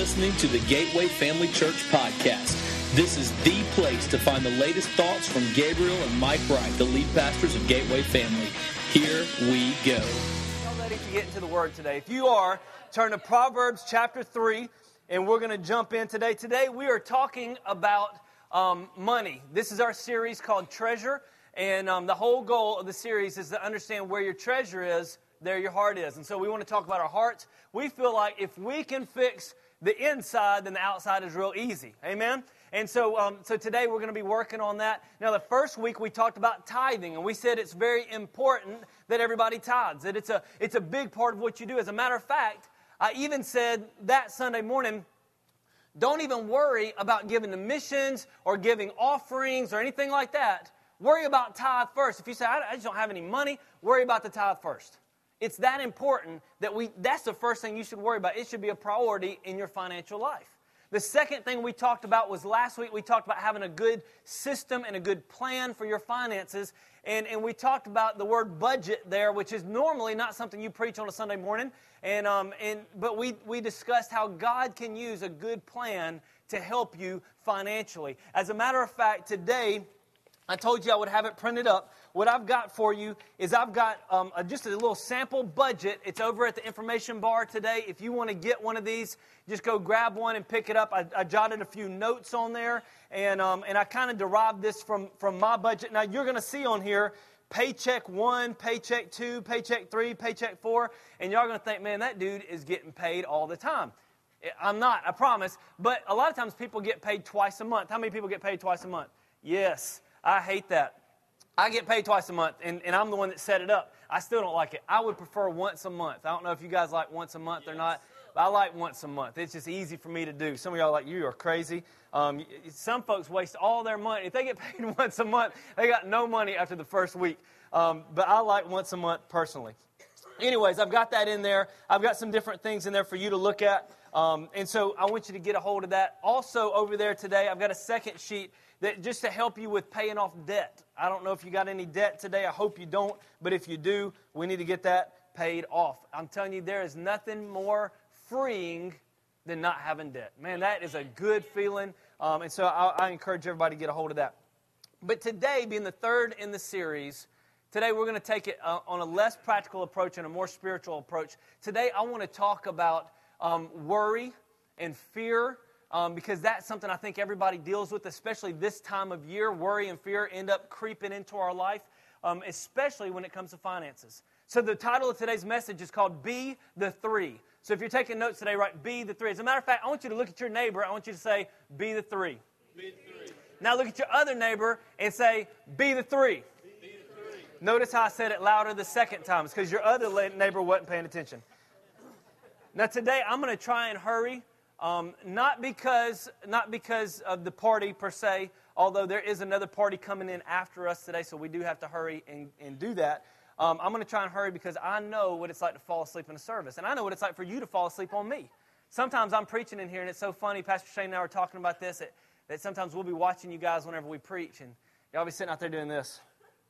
listening to the Gateway Family Church podcast. This is the place to find the latest thoughts from Gabriel and Mike Wright, the lead pastors of Gateway Family. Here we go. Y'all ready to get into the Word today? If you are, turn to Proverbs chapter 3, and we're going to jump in today. Today we are talking about money. This is our series called Treasure, and the whole goal of the series is to understand where your treasure is, there your heart is. And so we want to talk about our hearts. We feel like if we can fix the inside, then the outside is real easy. Amen? And so today we're going to be working on that. Now, the first week we talked about tithing, and we said it's very important that everybody tithes, that it's a big part of what you do. As a matter of fact, I even said that Sunday morning, don't even worry about giving to missions or giving offerings or anything like that. Worry about tithe first. If you say, I just don't have any money, worry about the tithe first. It's that important that that's the first thing you should worry about. It should be a priority in your financial life. The second thing we talked about was last week we talked about having a good system and a good plan for your finances. And we talked about the word budget there, which is normally not something you preach on a Sunday morning. But we discussed how God can use a good plan to help you financially. As a matter of fact, today, I told you I would have it printed up. What I've got for you is I've got just a little sample budget. It's over at the information bar today. If you want to get one of these, just go grab one and pick it up. I jotted a few notes on there, and I kind of derived this from my budget. Now, you're going to see on here paycheck 1, paycheck 2, paycheck 3, paycheck 4, and y'all are going to think, man, that dude is getting paid all the time. I'm not, I promise. But a lot of times people get paid twice a month. How many people get paid twice a month? Yes. I hate that. I get paid twice a month, and I'm the one that set it up. I still don't like it. I would prefer once a month. I don't know if you guys like once a month or not, but I like once a month. It's just easy for me to do. Some of y'all are like, you are crazy. Some folks waste all their money. If they get paid once a month, they got no money after the first week. But I like once a month personally. Anyways, I've got that in there. I've got some different things in there for you to look at. And so I want you to get a hold of that. Also over there today, I've got a second sheet that just to help you with paying off debt. I don't know if you got any debt today. I hope you don't. But if you do, we need to get that paid off. I'm telling you, there is nothing more freeing than not having debt. Man, that is a good feeling. And so I encourage everybody to get a hold of that. But today, being the third in the series, today we're going to take it on a less practical approach and a more spiritual approach. Today I want to talk about worry and fear. Because that's something I think everybody deals with, especially this time of year. Worry and fear end up creeping into our life, especially when it comes to finances. So the title of today's message is called Be the Three. So if you're taking notes today, write Be the Three. As a matter of fact, I want you to look at your neighbor. I want you to say, Be the Three. Be the three. Now look at your other neighbor and say, Be the Three. Be the three. Notice how I said it louder the second time. It's because your other neighbor wasn't paying attention. Now today, I'm going to try and hurry. Not because of the party per se, although there is another party coming in after us today, so we do have to hurry and do that. I'm going to try and hurry because I know what it's like to fall asleep in a service, and I know what it's like for you to fall asleep on me. Sometimes I'm preaching in here, and it's so funny. Pastor Shane and I were talking about this, that sometimes we'll be watching you guys whenever we preach, and y'all be sitting out there doing this.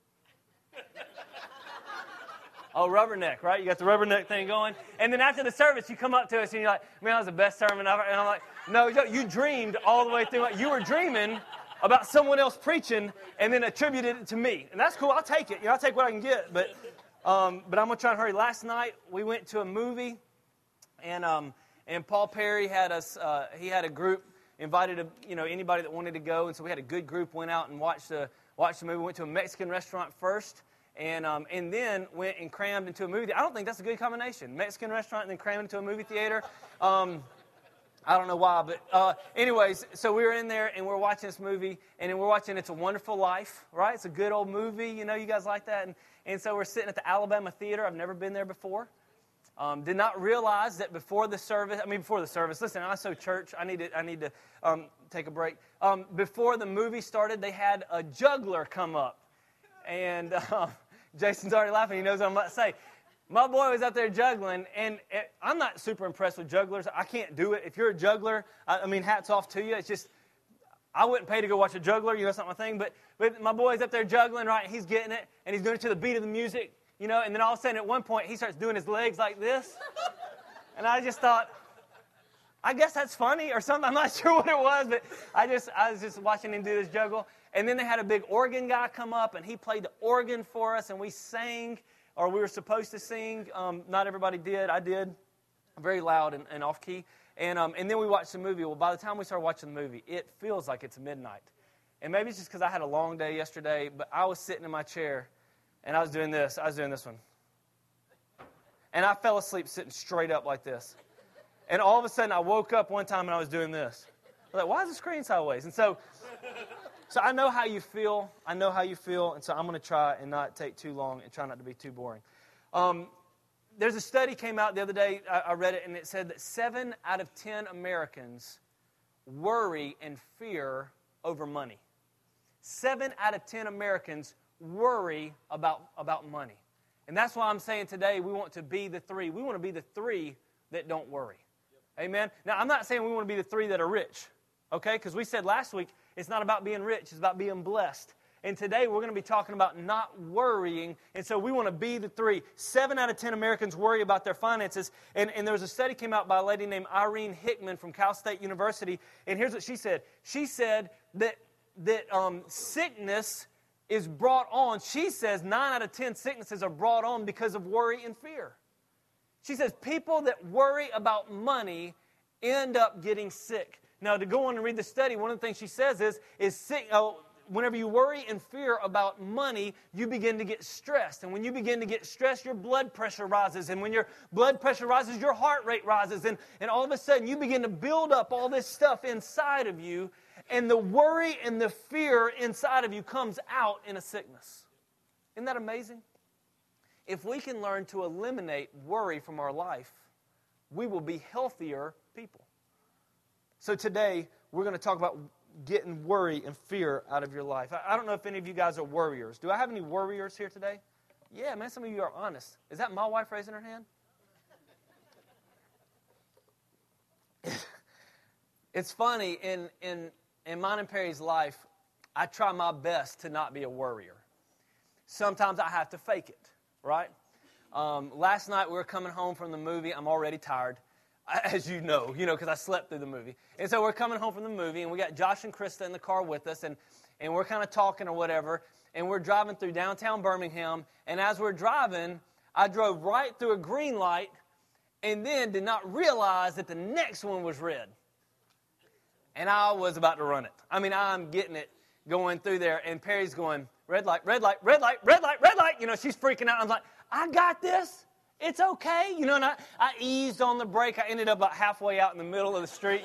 Oh, rubberneck, right? You got the rubberneck thing going. And then after the service, you come up to us and you're like, man, that was the best sermon ever. And I'm like, no, you dreamed all the way through. You were dreaming about someone else preaching and then attributed it to me. And that's cool. I'll take it. I'll take what I can get. But I'm going to try and hurry. Last night, we went to a movie, and Paul Perry had us, he had a group, invited anybody that wanted to go. And so we had a good group, went out and watched the movie. We went to a Mexican restaurant first. And then went and crammed into a movie. I don't think that's a good combination. Mexican restaurant and then crammed into a movie theater. I don't know why, but anyways, so we were in there and we're watching this movie, and then we're watching It's a Wonderful Life, right? It's a good old movie, you guys like that. And so we're sitting at the Alabama Theater. I've never been there before. Did not realize that before the service, listen, I'm so church, I need to take a break. Before the movie started, they had a juggler come up. And Jason's already laughing. He knows what I'm about to say. My boy was out there juggling, and I'm not super impressed with jugglers. I can't do it. If you're a juggler, I mean, hats off to you. It's just, I wouldn't pay to go watch a juggler. That's not my thing. But my boy's up there juggling, right? He's getting it, and he's doing it to the beat of the music, and then all of a sudden at one point he starts doing his legs like this. And I just thought, I guess that's funny or something. I'm not sure what it was, but I was just watching him do this juggle. And then they had a big organ guy come up, and he played the organ for us, and we sang, or we were supposed to sing. Not everybody did. I did. Very loud and off key. And then we watched the movie. Well, by the time we started watching the movie, it feels like it's midnight. And maybe it's just because I had a long day yesterday, but I was sitting in my chair, and I was doing this. I was doing this one. And I fell asleep sitting straight up like this. And all of a sudden, I woke up one time, and I was doing this. I was like, why is the screen sideways? And so I know how you feel. I know how you feel. And so I'm going to try and not take too long and try not to be too boring. There's a study came out the other day. I read it, and it said that 7 out of 10 Americans worry and fear over money. 7 out of 10 Americans worry about money. And that's why I'm saying today we want to be the 3. We want to be the 3 that don't worry. Yep. Amen? Now, I'm not saying we want to be the 3 that are rich. Okay? Because we said last week, it's not about being rich. It's about being blessed. And today we're going to be talking about not worrying. And so we want to be the 3. 7 out of 10 Americans worry about their finances. And there was a study came out by a lady named Irene Hickman from Cal State University. And here's what she said. She said that sickness is brought on. She says 9 out of 10 sicknesses are brought on because of worry and fear. She says people that worry about money end up getting sick. Now, to go on and read the study, one of the things she says is sick. Whenever you worry and fear about money, you begin to get stressed. And when you begin to get stressed, your blood pressure rises. And when your blood pressure rises, your heart rate rises. And all of a sudden, you begin to build up all this stuff inside of you. And the worry and the fear inside of you comes out in a sickness. Isn't that amazing? If we can learn to eliminate worry from our life, we will be healthier people. So today, we're going to talk about getting worry and fear out of your life. I don't know if any of you guys are worriers. Do I have any worriers here today? Yeah, man, some of you are honest. Is that my wife raising her hand? It's funny, in mine and Perry's life, I try my best to not be a worrier. Sometimes I have to fake it, right? Last night we were coming home from the movie. I'm already tired, as you know, because I slept through the movie. And so we're coming home from the movie, and we got Josh and Krista in the car with us, and we're kind of talking or whatever, and we're driving through downtown Birmingham, and as we're driving, I drove right through a green light, and then did not realize that the next one was red. And I was about to run it. I mean, I'm getting it going through there, and Perry's going, red light, red light, red light, red light, red light. She's freaking out. I'm like, I got this. It's okay. And I eased on the brake. I ended up about halfway out in the middle of the street,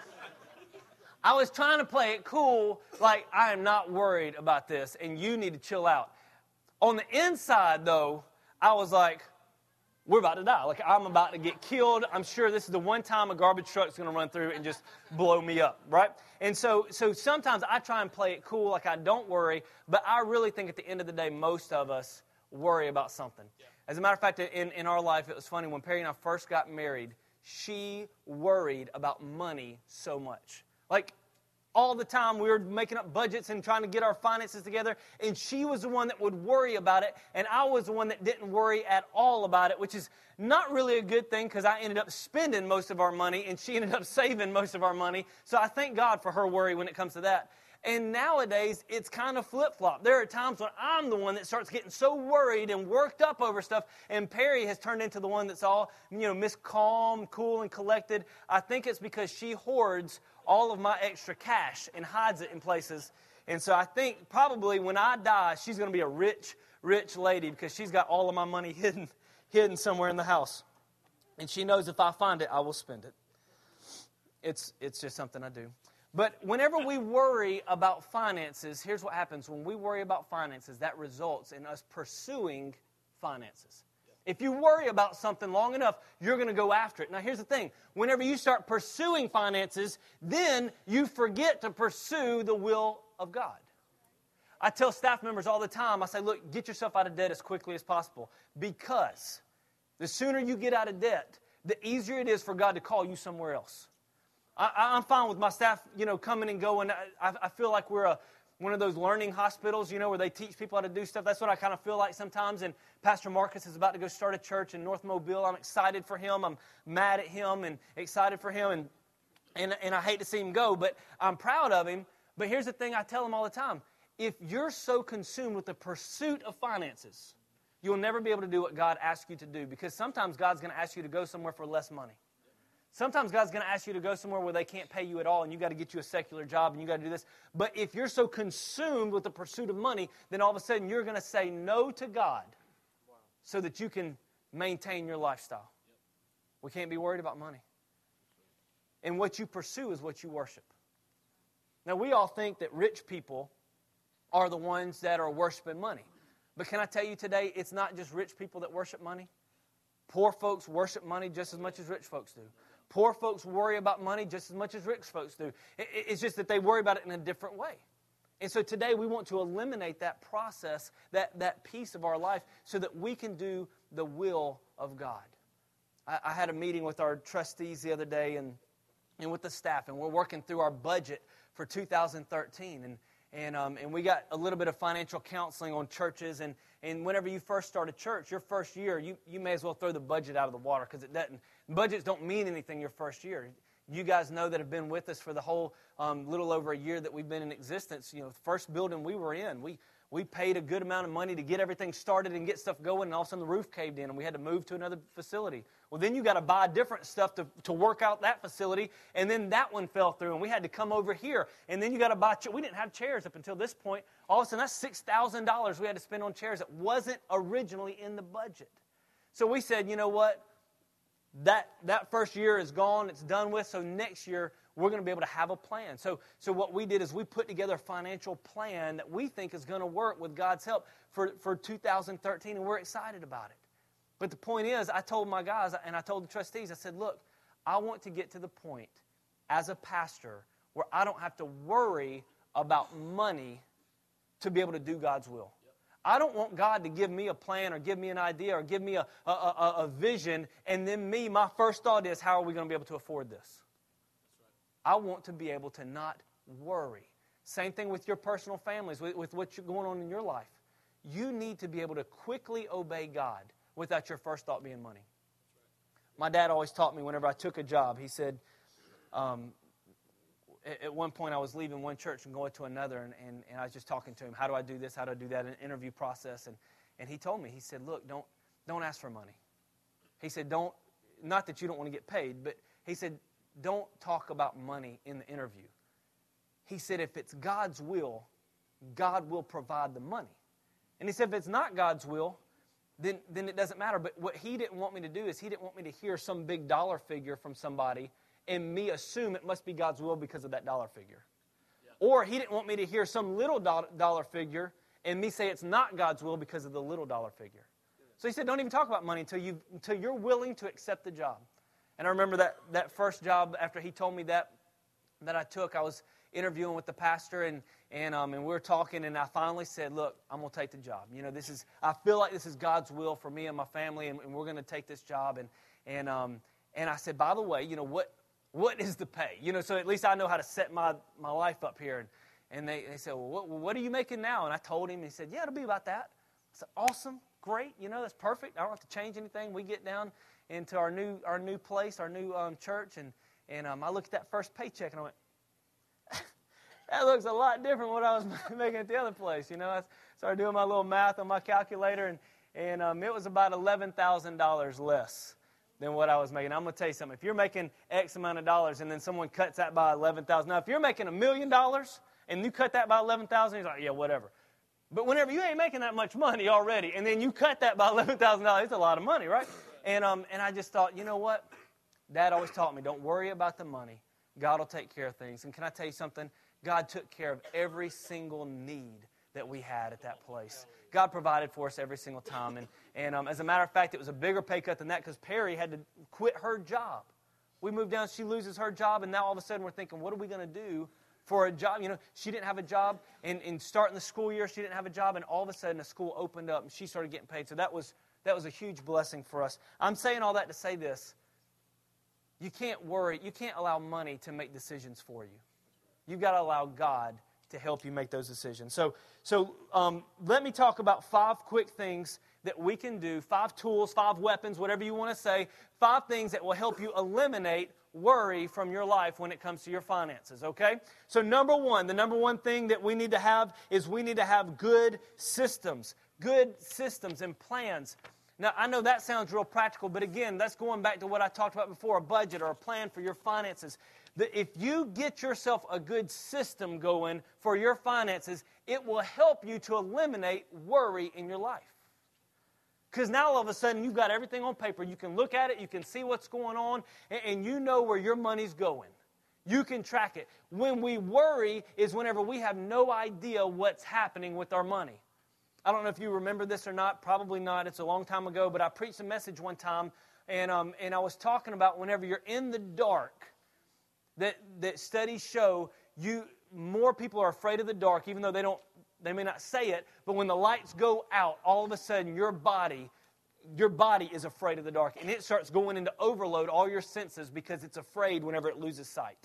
I was trying to play it cool, like I am not worried about this, and you need to chill out. On the inside, though, I was like, we're about to die. Like, I'm about to get killed. I'm sure this is the one time a garbage truck's going to run through and just blow me up, right? And so sometimes I try and play it cool, like I don't worry, but I really think at the end of the day, most of us worry about something. Yeah. As a matter of fact, in our life, it was funny. When Perry and I first got married, she worried about money so much. Like, all the time we were making up budgets and trying to get our finances together, and she was the one that would worry about it, and I was the one that didn't worry at all about it, which is not really a good thing because I ended up spending most of our money, and she ended up saving most of our money. So I thank God for her worry when it comes to that. And nowadays, it's kind of flip-flop. There are times when I'm the one that starts getting so worried and worked up over stuff, and Perry has turned into the one that's all, Miss Calm, cool, and collected. I think it's because she hoards all of my extra cash and hides it in places. And so I think probably when I die, she's going to be a rich, rich lady because she's got all of my money hidden somewhere in the house. And she knows if I find it, I will spend it. It's just something I do. But whenever we worry about finances, here's what happens. When we worry about finances, that results in us pursuing finances. If you worry about something long enough, you're going to go after it. Now, here's the thing. Whenever you start pursuing finances, then you forget to pursue the will of God. I tell staff members all the time, I say, look, get yourself out of debt as quickly as possible. Because the sooner you get out of debt, the easier it is for God to call you somewhere else. I'm fine with my staff, coming and going. I feel like we're one of those learning hospitals, where they teach people how to do stuff. That's what I kind of feel like sometimes. And Pastor Marcus is about to go start a church in North Mobile. I'm excited for him. I'm mad at him and excited for him. And and I hate to see him go, but I'm proud of him. But here's the thing I tell him all the time. If you're so consumed with the pursuit of finances, you'll never be able to do what God asks you to do, because sometimes God's going to ask you to go somewhere for less money. Sometimes God's going to ask you to go somewhere where they can't pay you at all, and you got to get you a secular job, and you got to do this. But if you're so consumed with the pursuit of money, then all of a sudden you're going to say no to God so that you can maintain your lifestyle. We can't be worried about money. And what you pursue is what you worship. Now, we all think that rich people are the ones that are worshiping money. But can I tell you today, it's not just rich people that worship money. Poor folks worship money just as much as rich folks do. Poor folks worry about money just as much as rich folks do. It's just that they worry about it in a different way. And so today we want to eliminate that process, that piece of our life, so that we can do the will of God. I had a meeting with our trustees the other day and with the staff, and we're working through our budget for 2013. And we got a little bit of financial counseling on churches. And whenever you first start a church, your first year, you may as well throw the budget out of the water, because it doesn't. Budgets don't mean anything your first year. You guys know that have been with us for the whole little over a year that we've been in existence. You know, the first building we were in, we paid a good amount of money to get everything started and get stuff going, and all of a sudden the roof caved in and we had to move to another facility. Well, then you got to buy different stuff to work out that facility, and then that one fell through and we had to come over here, and then you got to buy we didn't have chairs up until this point. All of a sudden that's $6,000 we had to spend on chairs that wasn't originally in the budget. So we said, you know what? That first year is gone, it's done with, so next year we're going to be able to have a plan. So what we did is we put together a financial plan that we think is going to work with God's help for 2013, and we're excited about it. But the point is, I told my guys, and I told the trustees, I said, look, I want to get to the point as a pastor where I don't have to worry about money to be able to do God's will. I don't want God to give me a plan or give me an idea or give me a vision, and then my first thought is, how are we going to be able to afford this? I want to be able to not worry. Same thing with your personal families, with what's going on in your life. You need to be able to quickly obey God without your first thought being money. My dad always taught me whenever I took a job, he said, at one point I was leaving one church and going to another, and I was just talking to him, how do I do this, how do I do that, an interview process, and he told me, he said, look, don't ask for money. He said, not that you don't want to get paid, but he said, don't talk about money in the interview. He said, if it's God's will, God will provide the money. And he said, if it's not God's will, then it doesn't matter. But what he didn't want me to do is he didn't want me to hear some big dollar figure from somebody and me assume it must be God's will because of that dollar figure. Yeah. Or he didn't want me to hear some little dollar figure and me say it's not God's will because of the little dollar figure. So he said, don't even talk about money until you're willing to accept the job. And I remember that first job after he told me that I took, I was interviewing with the pastor and we were talking, and I finally said, look, I'm going to take the job. You know, I feel like this is God's will for me and my family, and we're going to take this job. And I said, by the way, you know, what is the pay? You know, so at least I know how to set my life up here. And they said, well, what are you making now? And I told him, and he said, yeah, it'll be about that. I said, awesome, great, you know, that's perfect. I don't have to change anything. We get down into our new place, our new church, and I looked at that first paycheck, and I went, that looks a lot different than what I was making at the other place. You know, I started doing my little math on my calculator, and it was about $11,000 less than what I was making. I'm going to tell you something. If you're making X amount of dollars and then someone cuts that by $11,000, now if you're making $1 million and you cut that by $11,000, he's like, yeah, whatever. But whenever you ain't making that much money already, and then you cut that by $11,000, it's a lot of money, right? And I just thought, you know what? Dad always taught me, don't worry about the money. God will take care of things. And can I tell you something? God took care of every single need that we had at that place. God provided for us every single time. And as a matter of fact, it was a bigger pay cut than that because Perry had to quit her job. We moved down, she loses her job, and now all of a sudden we're thinking, what are we going to do for a job? You know, she didn't have a job, and starting the school year, she didn't have a job, and all of a sudden the school opened up and she started getting paid. So that was a huge blessing for us. I'm saying all that to say this. You can't worry. You can't allow money to make decisions for you. You've got to allow God to help you make those decisions. So let me talk about 5 quick things that we can do, 5 tools, 5 weapons, whatever you want to say, 5 things that will help you eliminate worry from your life when it comes to your finances, okay? So the number one thing that we need to have is we need to have good systems and plans. Now, I know that sounds real practical, but again, that's going back to what I talked about before, a budget or a plan for your finances. That if you get yourself a good system going for your finances, it will help you to eliminate worry in your life. Because now all of a sudden you've got everything on paper. You can look at it, you can see what's going on, and you know where your money's going. You can track it. When we worry is whenever we have no idea what's happening with our money. I don't know if you remember this or not, probably not. It's a long time ago, but I preached a message one time, and I was talking about whenever you're in the dark, that studies show more people are afraid of the dark, even though they may not say it, but when the lights go out, all of a sudden your body is afraid of the dark, and it starts going into overload all your senses because it's afraid whenever it loses sight.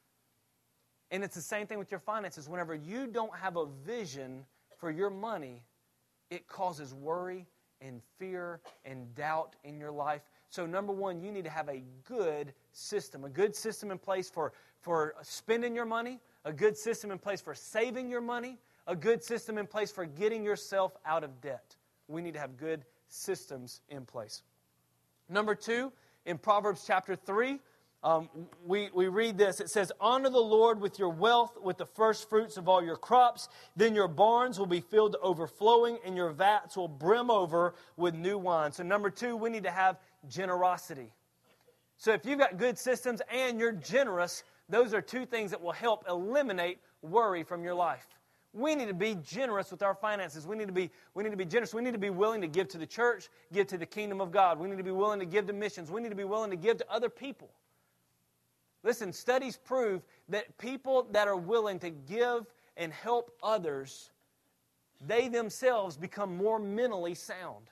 And it's the same thing with your finances. Whenever you don't have a vision for your money, it causes worry and fear and doubt in your life. So number one, you need to have a good system in place for spending your money, a good system in place for saving your money, a good system in place for getting yourself out of debt. We need to have good systems in place. Number 2, in Proverbs chapter 3, we read this. It says, honor the Lord with your wealth, with the first fruits of all your crops. Then your barns will be filled to overflowing, and your vats will brim over with new wine. So number 2, we need to have generosity. So if you've got good systems and you're generous, those are 2 things that will help eliminate worry from your life. We need to be generous with our finances. We need to be generous. We need to be willing to give to the church, give to the kingdom of God. We need to be willing to give to missions. We need to be willing to give to other people. Listen, studies prove that people that are willing to give and help others, they themselves become more mentally sound.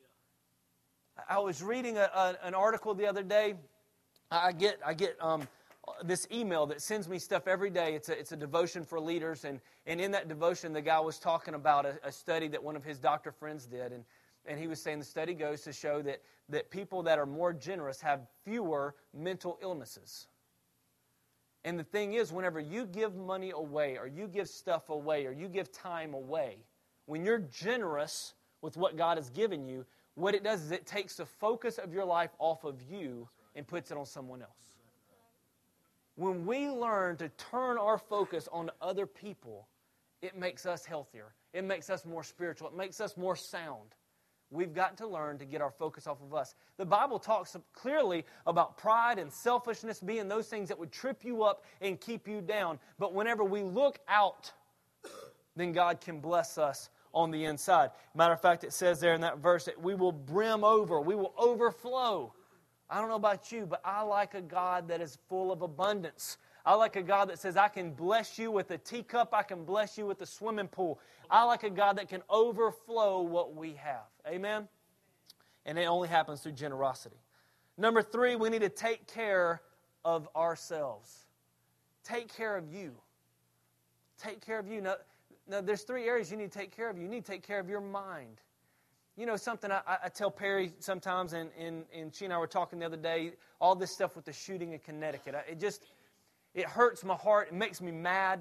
I was reading an article the other day. I get this email that sends me stuff every day. It's a devotion for leaders, and in that devotion, the guy was talking about a study that one of his doctor friends did, and he was saying the study goes to show that people that are more generous have fewer mental illnesses. And the thing is, whenever you give money away, or you give stuff away, or you give time away, when you're generous with what God has given you, what it does is it takes the focus of your life off of you and puts it on someone else. When we learn to turn our focus on other people, it makes us healthier. It makes us more spiritual. It makes us more sound. We've got to learn to get our focus off of us. The Bible talks clearly about pride and selfishness being those things that would trip you up and keep you down. But whenever we look out, then God can bless us on the inside. Matter of fact, it says there in that verse that we will brim over, we will overflow. I don't know about you, but I like a God that is full of abundance. I like a God that says, I can bless you with a teacup, I can bless you with a swimming pool. I like a God that can overflow what we have. Amen? And it only happens through generosity. Number 3, we need to take care of ourselves. Take care of you. Take care of you. Now there's 3 areas you need to take care of. You need to take care of your mind. You know, something I tell Perry sometimes, and she and I were talking the other day, all this stuff with the shooting in Connecticut. It hurts my heart. It makes me mad.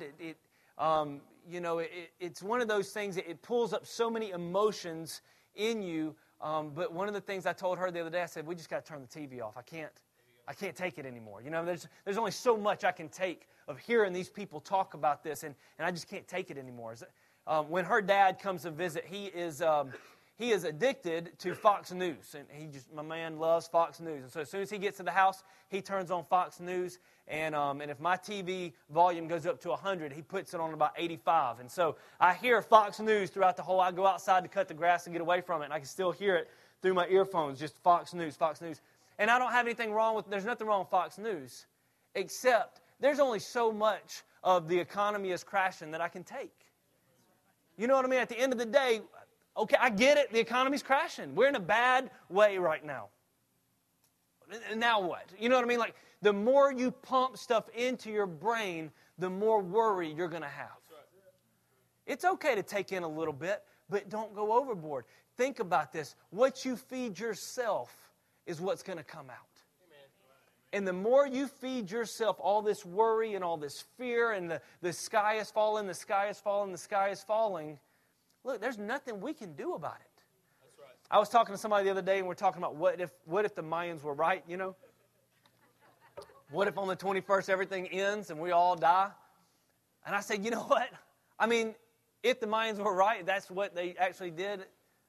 It's one of those things that it pulls up so many emotions in you. But one of the things I told her the other day, I said, we just got to turn the TV off. I can't take it anymore. You know, there's only so much I can take of hearing these people talk about this, and I just can't take it anymore. When her dad comes to visit, he is addicted to Fox News, and my man loves Fox News. And so as soon as he gets to the house, he turns on Fox News, and if my TV volume goes up to 100, he puts it on about 85. And so I hear Fox News throughout the whole. I go outside to cut the grass and get away from it, and I can still hear it through my earphones, just Fox News, Fox News. And I don't have anything wrong there's nothing wrong with Fox News, except there's only so much of the economy is crashing that I can take. You know what I mean? At the end of the day, okay, I get it. The economy's crashing. We're in a bad way right now. Now what? You know what I mean? Like, the more you pump stuff into your brain, the more worry you're going to have. It's okay to take in a little bit, but don't go overboard. think about this. What you feed yourself is what's going to come out. And the more you feed yourself all this worry and all this fear and the sky is falling, the sky is falling, the sky is falling, look, there's nothing we can do about it. That's right. I was talking to somebody the other day and we're talking about what if the Mayans were right, you know? What if on the 21st everything ends and we all die? And I said, you know what? I mean, if the Mayans were right, that's what they actually did.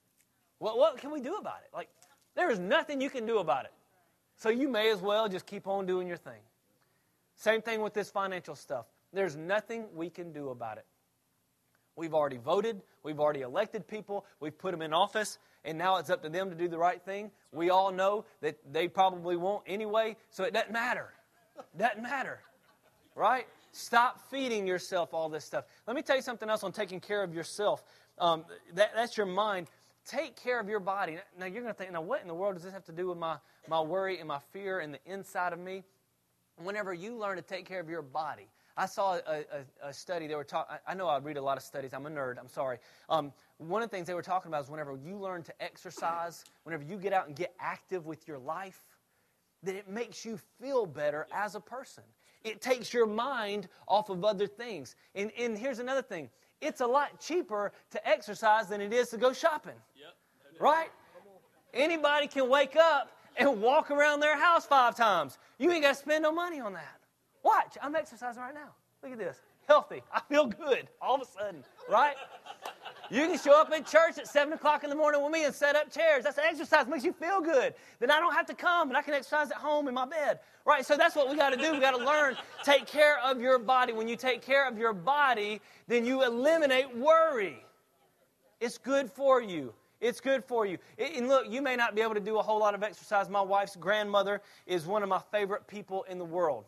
What can we do about it? Like, there is nothing you can do about it. So you may as well just keep on doing your thing. Same thing with this financial stuff. There's nothing we can do about it. We've already voted. We've already elected people. We've put them in office. And now it's up to them to do the right thing. We all know that they probably won't anyway. So it doesn't matter. Doesn't matter. Right? Stop feeding yourself all this stuff. Let me tell you something else on taking care of yourself. That's your mind. Take care of your body. Now, you're going to think, now, what in the world does this have to do with my worry and my fear and the inside of me? Whenever you learn to take care of your body. I saw a study. They were talking. I know I read a lot of studies. I'm a nerd. I'm sorry. One of the things they were talking about is whenever you learn to exercise, whenever you get out and get active with your life, that it makes you feel better as a person. It takes your mind off of other things. And here's another thing. It's a lot cheaper to exercise than it is to go shopping. Yep. Right? Anybody can wake up and walk around their house 5 times. You ain't got to spend no money on that. Watch, I'm exercising right now. Look at this. Healthy. I feel good all of a sudden. Right? You can show up at church at 7 o'clock in the morning with me and set up chairs. That's exercise. Makes you feel good. Then I don't have to come, and I can exercise at home in my bed. Right? So that's what we got to do. We got to learn. Take care of your body. When you take care of your body, then you eliminate worry. It's good for you. It's good for you. And look, you may not be able to do a whole lot of exercise. My wife's grandmother is one of my favorite people in the world.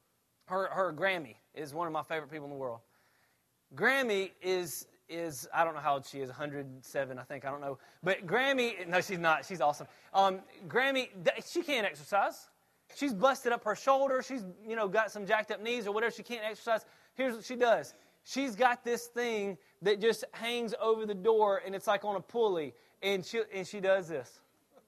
Her Grammy is one of my favorite people in the world. Grammy is I don't know how old she is, 107, I think, I don't know. But Grammy, no, she's not. She's awesome. Grammy, she can't exercise. She's busted up her shoulder. She's, got some jacked up knees or whatever. She can't exercise. Here's what she does. She's got this thing that just hangs over the door, and it's like on a pulley, and she does this.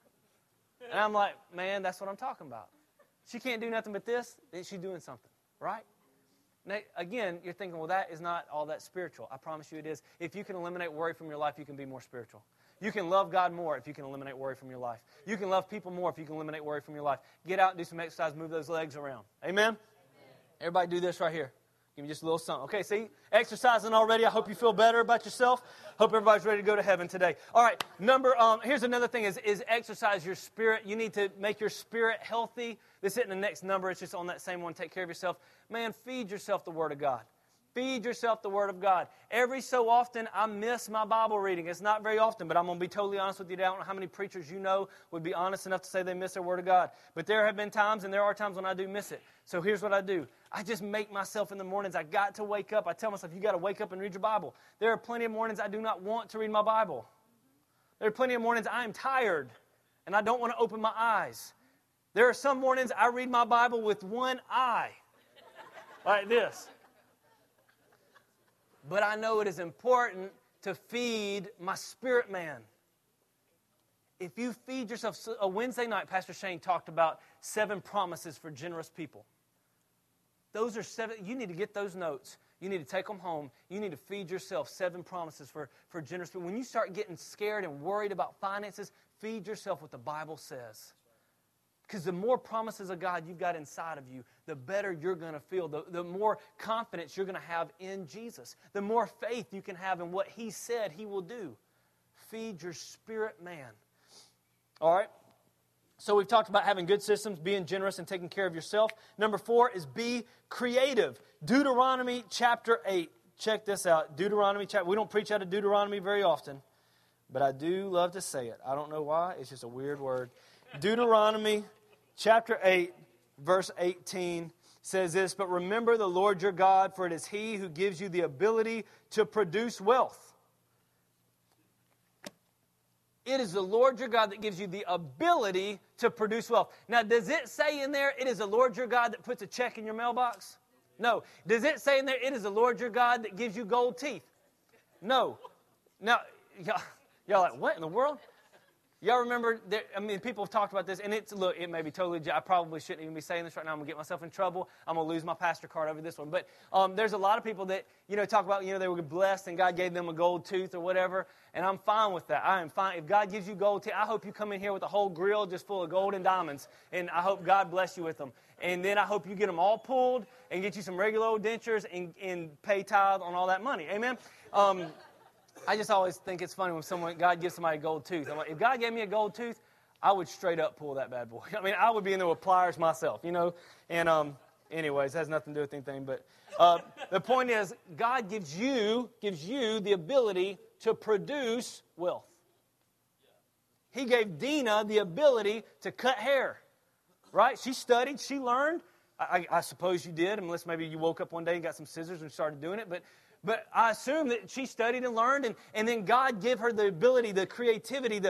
And I'm like, man, that's what I'm talking about. She can't do nothing but this, then she's doing something, right? Now, again, you're thinking, well, that is not all that spiritual. I promise you it is. If you can eliminate worry from your life, you can be more spiritual. You can love God more if you can eliminate worry from your life. You can love people more if you can eliminate worry from your life. Get out and do some exercise, move those legs around. Amen? Everybody do this right here. Give me just a little something. Okay, see, exercising already. I hope you feel better about yourself. Hope everybody's ready to go to heaven today. All right, here's another thing is exercise your spirit. You need to make your spirit healthy. This isn't the next number. It's just on that same one. Take care of yourself. Man, feed yourself the Word of God. Feed yourself the Word of God. Every so often, I miss my Bible reading. It's not very often, but I'm going to be totally honest with you. I don't know how many preachers you know would be honest enough to say they miss their Word of God. But there have been times, and there are times when I do miss it. So here's what I do. I just make myself in the mornings. I got to wake up. I tell myself, you got to wake up and read your Bible. There are plenty of mornings I do not want to read my Bible. There are plenty of mornings I am tired, and I don't want to open my eyes. There are some mornings I read my Bible with one eye, like this. But I know it is important to feed my spirit man. If you feed yourself, a Wednesday night, Pastor Shane talked about 7 promises for generous people. Those are 7, you need to get those notes. You need to take them home. You need to feed yourself 7 promises for generous people. When you start getting scared and worried about finances, feed yourself what the Bible says. Because the more promises of God you've got inside of you, the better you're going to feel. The more confidence you're going to have in Jesus. The more faith you can have in what He said He will do. Feed your spirit man. All right? So we've talked about having good systems, being generous, and taking care of yourself. Number 4 is be creative. Deuteronomy chapter 8. Check this out. Deuteronomy chapter. We don't preach out of Deuteronomy very often, but I do love to say it. I don't know why. It's just a weird word. Deuteronomy chapter 8, verse 18 says this, "But remember the Lord your God, for it is He who gives you the ability to produce wealth." It is the Lord your God that gives you the ability to produce wealth. Now, does it say in there, it is the Lord your God that puts a check in your mailbox? No. Does it say in there, it is the Lord your God that gives you gold teeth? No. Now, y'all like, what in the world? Y'all remember, people have talked about this, and it may be totally, I probably shouldn't even be saying this right now. I'm going to get myself in trouble. I'm going to lose my pastor card over this one. But there's a lot of people that, talk about, they were blessed and God gave them a gold tooth or whatever, and I'm fine with that. I am fine. If God gives you gold teeth, I hope you come in here with a whole grill just full of gold and diamonds, and I hope God bless you with them. And then I hope you get them all pulled and get you some regular old dentures and pay tithe on all that money. Amen? I just always think it's funny when God gives somebody a gold tooth. I'm like, if God gave me a gold tooth, I would straight up pull that bad boy. I would be in there with pliers myself, And anyways, it has nothing to do with anything. But the point is, God gives you the ability to produce wealth. He gave Dina the ability to cut hair, right? She studied, she learned. I suppose you did, unless maybe you woke up one day and got some scissors and started doing it. But I assume that she studied and learned, and then God gave her the ability, the creativity,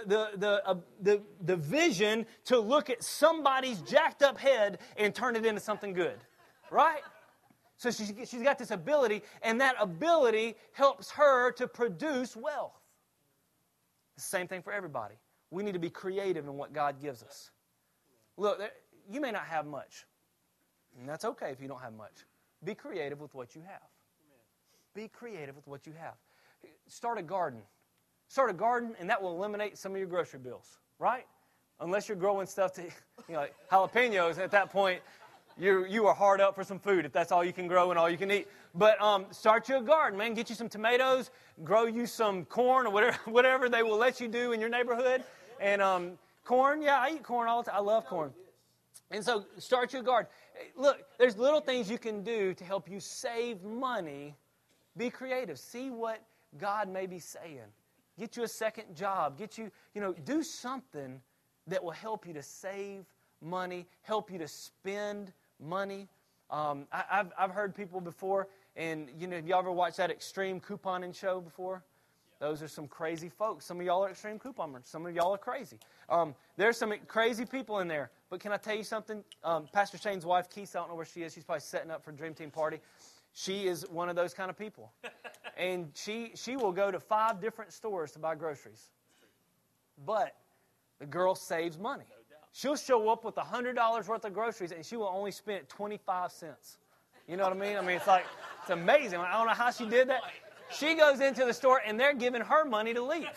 the vision to look at somebody's jacked up head and turn it into something good, right? So she's got this ability, and that ability helps her to produce wealth. The same thing for everybody. We need to be creative in what God gives us. Look, you may not have much, and that's okay if you don't have much. Be creative with what you have. Be creative with what you have. Start a garden. Start a garden, and that will eliminate some of your grocery bills, right? Unless you're growing stuff to, like jalapenos. At that point, you are hard up for some food if that's all you can grow and all you can eat. But start you a garden, man. Get you some tomatoes. Grow you some corn or whatever they will let you do in your neighborhood. And corn, yeah, I eat corn all the time. I love corn. And so start you a garden. Look, there's little things you can do to help you save money. Be creative. See what God may be saying. Get you a second job. Get you, do something that will help you to save money, help you to spend money. I've heard people before, and have y'all ever watched that extreme couponing show before? Those are some crazy folks. Some of y'all are extreme couponers. Some of y'all are crazy. There's some crazy people in there. But can I tell you something? Pastor Shane's wife, Keith, I don't know where she is. She's probably setting up for Dream Team Party. She is one of those kind of people. And she will go to 5 different stores to buy groceries. But the girl saves money. She'll show up with $100 worth of groceries, and she will only spend 25 cents. You know what I mean? It's amazing. I don't know how she did that. She goes into the store, and they're giving her money to leave.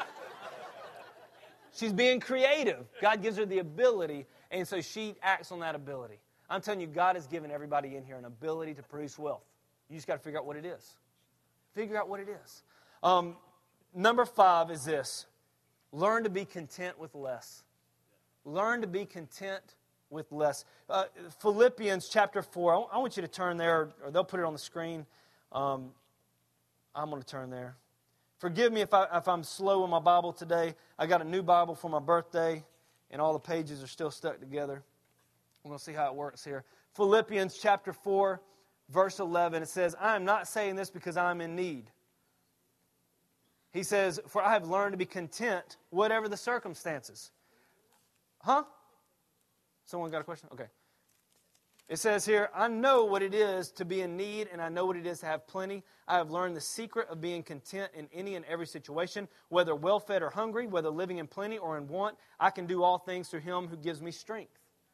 She's being creative. God gives her the ability, and so she acts on that ability. I'm telling you, God has given everybody in here an ability to produce wealth. You just got to figure out what it is. Figure out what it is. Number 5 is this. Learn to be content with less. Learn to be content with less. Philippians chapter 4. I want you to turn there, or they'll put it on the screen. I'm going to turn there. Forgive me if I'm slow in my Bible today. I got a new Bible for my birthday, and all the pages are still stuck together. We're going to see how it works here. Philippians chapter 4, verse 11. It says, I am not saying this because I am in need. He says, for I have learned to be content, whatever the circumstances. Huh? Someone got a question? Okay. It says here, I know what it is to be in need, and I know what it is to have plenty. I have learned the secret of being content in any and every situation, whether well-fed or hungry, whether living in plenty or in want. I can do all things through Him who gives me strength.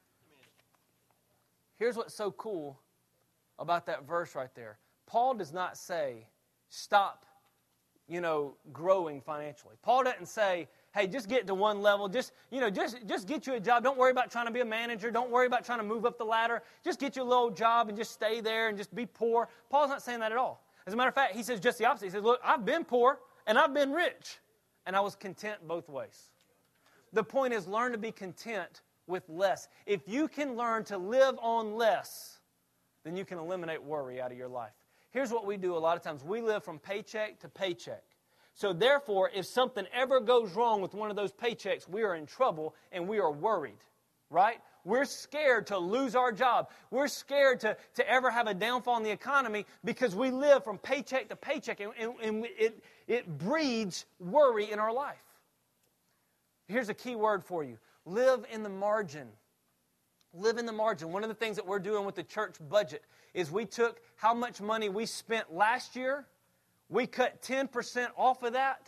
Here's what's so cool about that verse right there. Paul does not say, stop, growing financially. Paul doesn't say, hey, just get to one level. Just get you a job. Don't worry about trying to be a manager. Don't worry about trying to move up the ladder. Just get you a little job and just stay there and just be poor. Paul's not saying that at all. As a matter of fact, he says just the opposite. He says, look, I've been poor and I've been rich, and I was content both ways. The point is, learn to be content with less. If you can learn to live on less, then you can eliminate worry out of your life. Here's what we do a lot of times. We live from paycheck to paycheck. So therefore, if something ever goes wrong with one of those paychecks, we are in trouble and we are worried, right? We're scared to lose our job. We're scared to ever have a downfall in the economy because we live from paycheck to paycheck, and it breeds worry in our life. Here's a key word for you. Live in the margin. Live in the margin. One of the things that we're doing with the church budget is we took how much money we spent last year, we cut 10% off of that,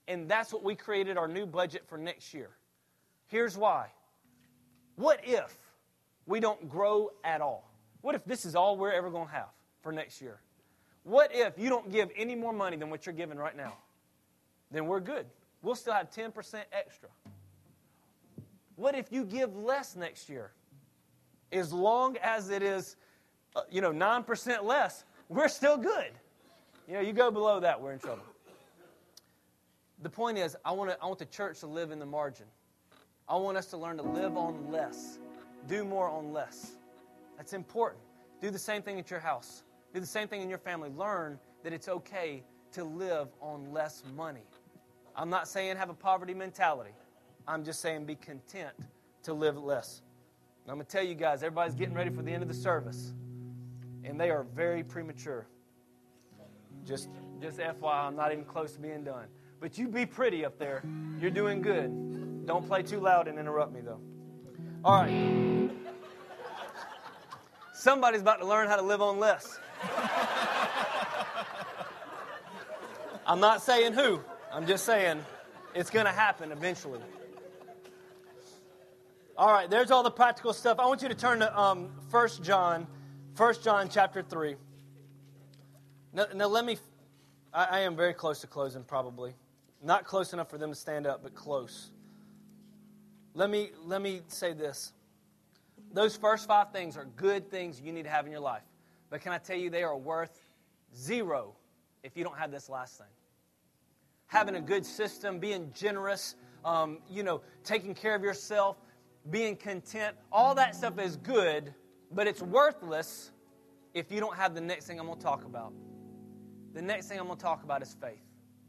And that's what we created our new budget for next year. Here's why. What if we don't grow at all? What if this is all we're ever going to have for next year? What if you don't give any more money than what you're giving right now? Then we're good. We'll still have 10% extra. What if you give less next year? As long as it is, 9% less, we're still good. You go below that, we're in trouble. The point is, I want the church to live in the margin. I want us to learn to live on less. Do more on less. That's important. Do the same thing at your house. Do the same thing in your family. Learn that it's okay to live on less money. I'm not saying have a poverty mentality. I'm just saying be content to live less. And I'm going to tell you guys, everybody's getting ready for the end of the service. And they are very premature. Just FYI, I'm not even close to being done. But you be pretty up there. You're doing good. Don't play too loud and interrupt me, though. All right. Somebody's about to learn how to live on less. I'm not saying who. I'm just saying it's going to happen eventually. All right, there's all the practical stuff. I want you to turn to 1 John chapter 3. Now let me, I am very close to closing probably. Not close enough for them to stand up, but close. Let me say this. Those first 5 things are good things you need to have in your life. But can I tell you, they are worth 0 if you don't have this last thing. Having a good system, being generous, taking care of yourself, being content, all that stuff is good, but it's worthless if you don't have the next thing I'm going to talk about. The next thing I'm going to talk about is faith.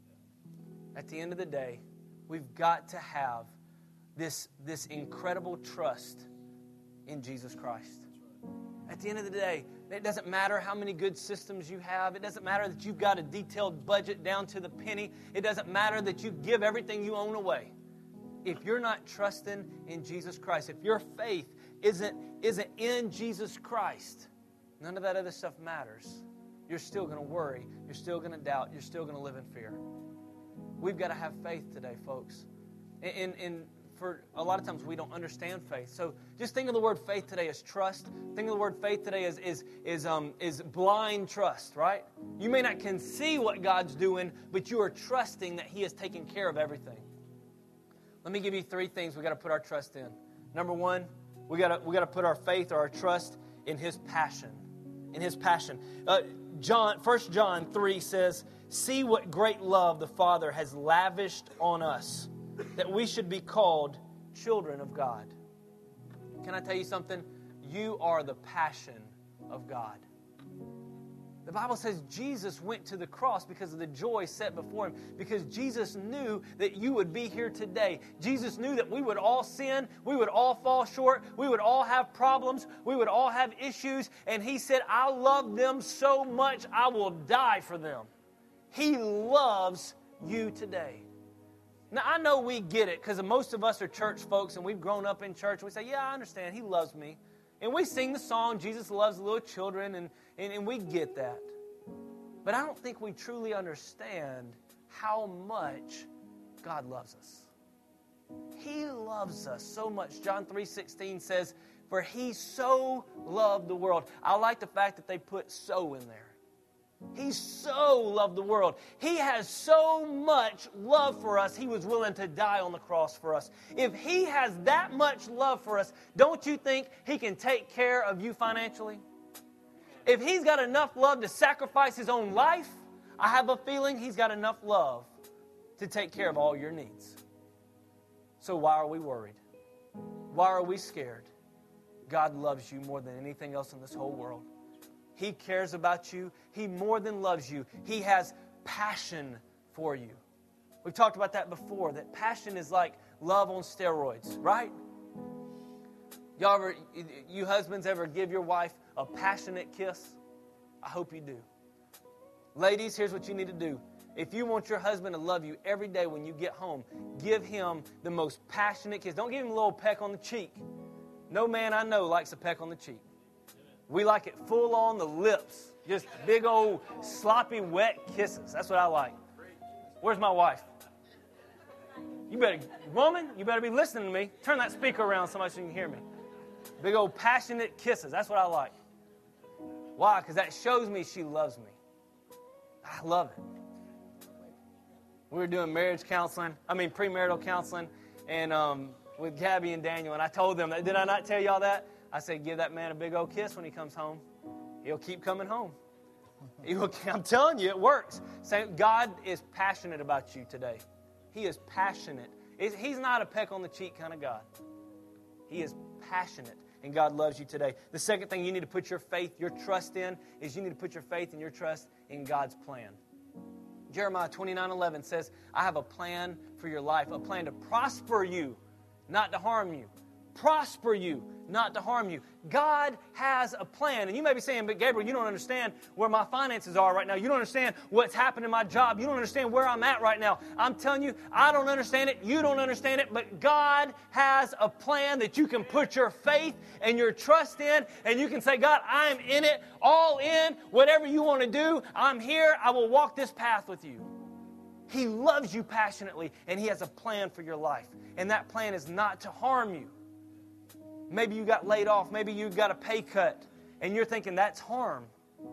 At the end of the day, we've got to have this incredible trust in Jesus Christ. At the end of the day, it doesn't matter how many good systems you have. It doesn't matter that you've got a detailed budget down to the penny. It doesn't matter that you give everything you own away. If you're not trusting in Jesus Christ, if your faith isn't in Jesus Christ, none of that other stuff matters. You're still going to worry. You're still going to doubt. You're still going to live in fear. We've got to have faith today, folks. And for a lot of times we don't understand faith. So just think of the word faith today as trust. Think of the word faith today as blind trust, right? You may not can see what God's doing, but you are trusting that He is taking care of everything. Let me give you 3 things we got to put our trust in. Number 1, we got to put our faith or our trust in His passion. In His passion. 1 John 3 says, "See what great love the Father has lavished on us, that we should be called children of God." Can I tell you something? You are the passion of God. The Bible says Jesus went to the cross because of the joy set before Him. Because Jesus knew that you would be here today. Jesus knew that we would all sin. We would all fall short. We would all have problems. We would all have issues. And He said, I love them so much, I will die for them. He loves you today. Now, I know we get it because most of us are church folks and we've grown up in church. We say, yeah, I understand. He loves me. And we sing the song, Jesus loves little children, and we get that. But I don't think we truly understand how much God loves us. He loves us so much. John 3:16 says, "For He so loved the world." I like the fact that they put "so" in there. He so loved the world. He has so much love for us, He was willing to die on the cross for us. If He has that much love for us, don't you think He can take care of you financially? If He's got enough love to sacrifice His own life, I have a feeling He's got enough love to take care of all your needs. So why are we worried? Why are we scared? God loves you more than anything else in this whole world. He cares about you. He more than loves you. He has passion for you. We've talked about that before, that passion is like love on steroids, right? You husbands ever give your wife a passionate kiss? I hope you do. Ladies, here's what you need to do. If you want your husband to love you every day when you get home, give him the most passionate kiss. Don't give him a little peck on the cheek. No man I know likes a peck on the cheek. We like it full on the lips. Just big old sloppy wet kisses. That's what I like. Where's my wife? Woman, you better be listening to me. Turn that speaker around so much you can hear me. Big old passionate kisses. That's what I like. Why? Because that shows me she loves me. I love it. We were doing premarital counseling, and with Gabby and Daniel, and I told them, did I not tell y'all that? I said, give that man a big old kiss when he comes home. He'll keep coming home. I'm telling you, it works. God is passionate about you today. He is passionate. He's not a peck on the cheek kind of God. He is passionate, and God loves you today. The second thing you need to put your faith, your trust in, is you need to put your faith and your trust in God's plan. Jeremiah 29:11 says, I have a plan for your life, a plan to prosper you, not to harm you. Prosper you, not to harm you. God has a plan. And you may be saying, but Gabriel, you don't understand where my finances are right now. You don't understand what's happened in my job. You don't understand where I'm at right now. I'm telling you, I don't understand it. You don't understand it. But God has a plan that you can put your faith and your trust in. And you can say, God, I'm in it, all in. Whatever you want to do, I'm here. I will walk this path with you. He loves you passionately, and He has a plan for your life. And that plan is not to harm you. Maybe you got laid off. Maybe you got a pay cut. And you're thinking that's harm.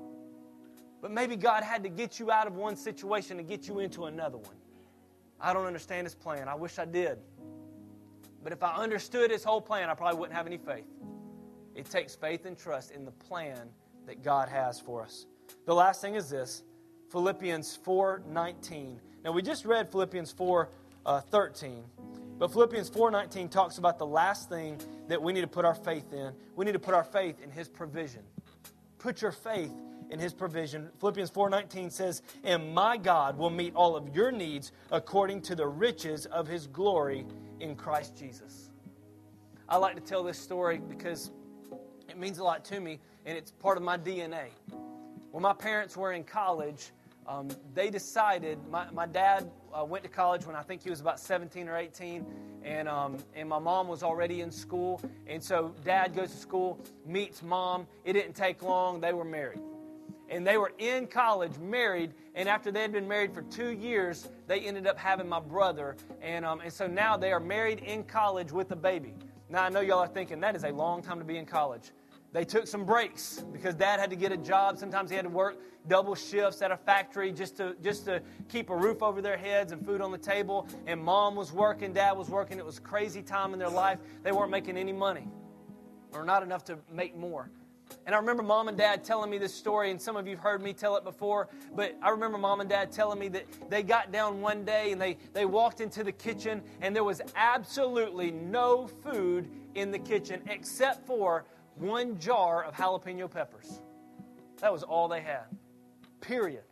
But maybe God had to get you out of one situation and get you into another one. I don't understand His plan. I wish I did. But if I understood His whole plan, I probably wouldn't have any faith. It takes faith and trust in the plan that God has for us. The last thing is this, Philippians 4:19. Now, we just read Philippians 4:13. But Philippians 4:19 talks about the last thing that we need to put our faith in. We need to put our faith in His provision. Put your faith in His provision. Philippians 4:19 says, and my God will meet all of your needs according to the riches of His glory in Christ Jesus. I like to tell this story because it means a lot to me, and it's part of my DNA. When my parents were in college, they decided, my dad went to college when I think he was about 17 or 18, and my mom was already in school. And so Dad goes to school, meets Mom. It didn't take long. They were married. And they were in college, married, and after they had been married for 2 years, they ended up having my brother. And so now they are married in college with a baby. Now, I know y'all are thinking, that is a long time to be in college. They took some breaks because Dad had to get a job. Sometimes he had to work double shifts at a factory just to keep a roof over their heads and food on the table. And Mom was working, Dad was working. It was a crazy time in their life. They weren't making any money or not enough to make more. And I remember Mom and Dad telling me this story, and some of you have heard me tell it before, but I remember Mom and Dad telling me that they got down one day and they walked into the kitchen, and there was absolutely no food in the kitchen except for one jar of jalapeno peppers. That was all they had. Period.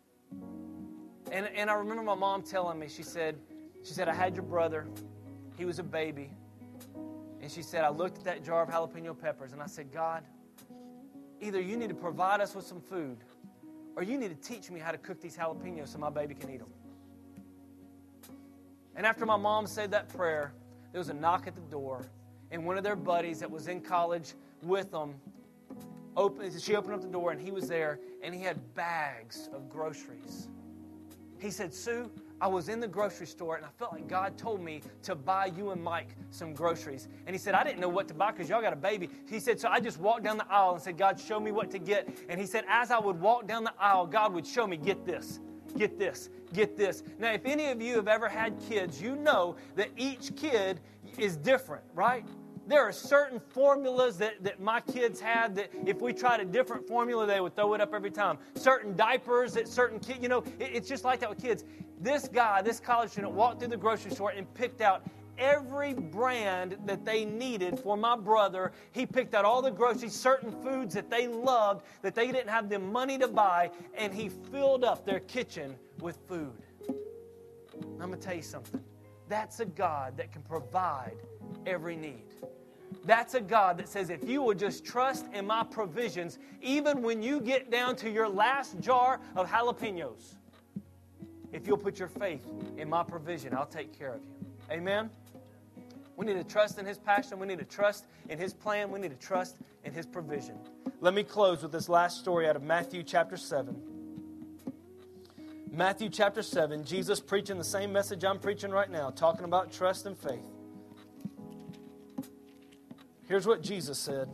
And I remember my mom telling me, she said, I had your brother. He was a baby. And she said, I looked at that jar of jalapeno peppers and I said, God, either you need to provide us with some food or you need to teach me how to cook these jalapenos so my baby can eat them. And after my mom said that prayer, there was a knock at the door, and one of their buddies that was in college with them, she opened up the door, and he was there, and he had bags of groceries. He said, Sue, I was in the grocery store, and I felt like God told me to buy you and Mike some groceries. And he said, I didn't know what to buy because y'all got a baby. He said, so I just walked down the aisle and said, God, show me what to get. And he said, as I would walk down the aisle, God would show me, get this, get this, get this. Now, if any of you have ever had kids, you know that each kid is different, right? There are certain formulas that my kids had that if we tried a different formula, they would throw it up every time. Certain diapers that certain kids, it's just like that with kids. This guy, this college student, walked through the grocery store and picked out every brand that they needed for my brother. He picked out all the groceries, certain foods that they loved, that they didn't have the money to buy, and he filled up their kitchen with food. I'm going to tell you something. That's a God that can provide every need. That's a God that says, if you will just trust in my provisions, even when you get down to your last jar of jalapenos, if you'll put your faith in my provision, I'll take care of you. Amen? We need to trust in His passion. We need to trust in His plan. We need to trust in His provision. Let me close with this last story out of Matthew chapter 7. Matthew chapter 7, Jesus preaching the same message I'm preaching right now, talking about trust and faith. Here's what Jesus said.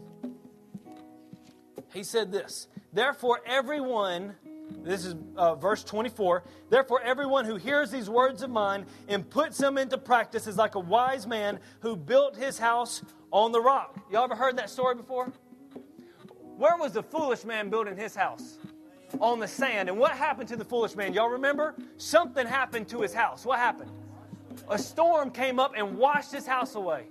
He said this, therefore everyone, this is verse 24, therefore everyone who hears these words of mine and puts them into practice is like a wise man who built his house on the rock. Y'all ever heard that story before? Where was the foolish man building his house? On the sand. And what happened to the foolish man? Y'all remember? Something happened to his house. What happened? A storm came up and washed his house away.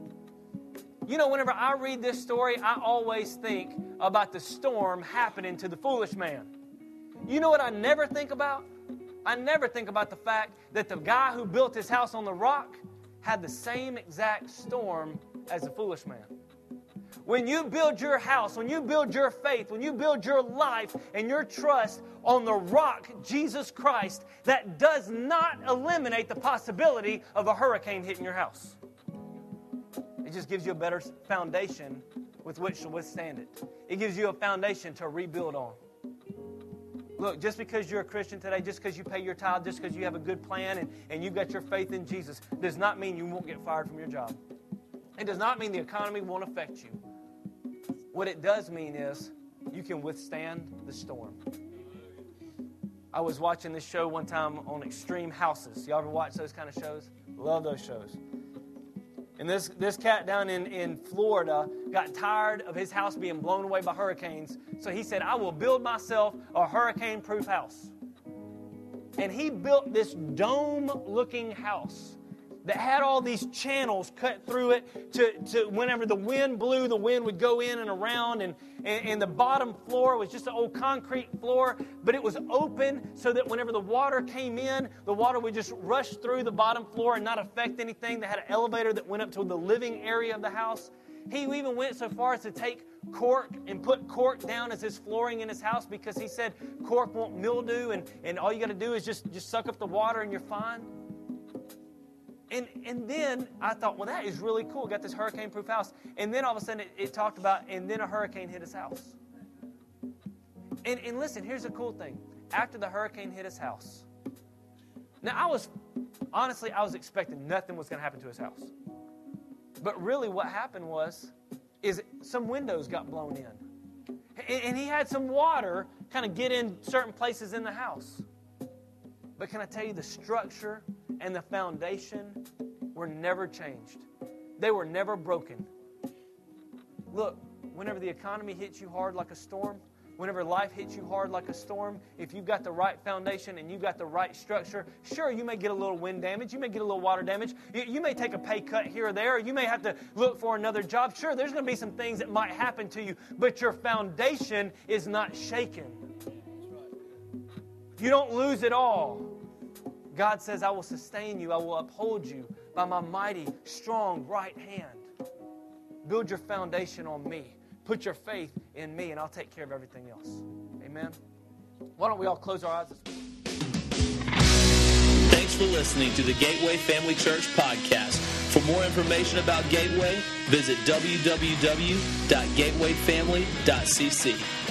You know, whenever I read this story, I always think about the storm happening to the foolish man. You know what I never think about? I never think about the fact that the guy who built his house on the rock had the same exact storm as the foolish man. When you build your house, when you build your faith, when you build your life and your trust on the rock, Jesus Christ, that does not eliminate the possibility of a hurricane hitting your house. It just gives you a better foundation with which to withstand it. It gives you a foundation to rebuild on. Look, just because you're a Christian today, just because you pay your tithe, just because you have a good plan and you've got your faith in Jesus, does not mean you won't get fired from your job. It does not mean the economy won't affect you. What it does mean is you can withstand the storm. I was watching this show one time on Extreme Houses. Y'all ever watch those kind of shows? Love those shows. And this cat down in Florida got tired of his house being blown away by hurricanes. So he said, I will build myself a hurricane-proof house. And he built this dome-looking house that had all these channels cut through it to whenever the wind blew, the wind would go in and around. And the bottom floor was just an old concrete floor, but it was open so that whenever the water came in, the water would just rush through the bottom floor and not affect anything. They had an elevator that went up to the living area of the house. He even went so far as to take cork and put cork down as his flooring in his house because he said cork won't mildew and all you got to do is just suck up the water and you're fine. And then I thought, well, that is really cool. Got this hurricane-proof house. And then all of a sudden it talked about, and then a hurricane hit his house. And listen, here's the cool thing. After the hurricane hit his house, now I was expecting nothing was going to happen to his house. But really what happened is some windows got blown in. And he had some water kind of get in certain places in the house. But can I tell you, the structure and the foundation were never changed. They were never broken. Look, whenever the economy hits you hard like a storm, whenever life hits you hard like a storm, if you've got the right foundation and you've got the right structure, sure, you may get a little wind damage, you may get a little water damage, you may take a pay cut here or there, or you may have to look for another job. Sure, there's going to be some things that might happen to you, but your foundation is not shaken. You don't lose it all. God says, I will sustain you. I will uphold you by my mighty, strong right hand. Build your foundation on me. Put your faith in me, and I'll take care of everything else. Amen? Why don't we all close our eyes this morning? Thanks for listening to the Gateway Family Church podcast. For more information about Gateway, visit www.gatewayfamily.cc.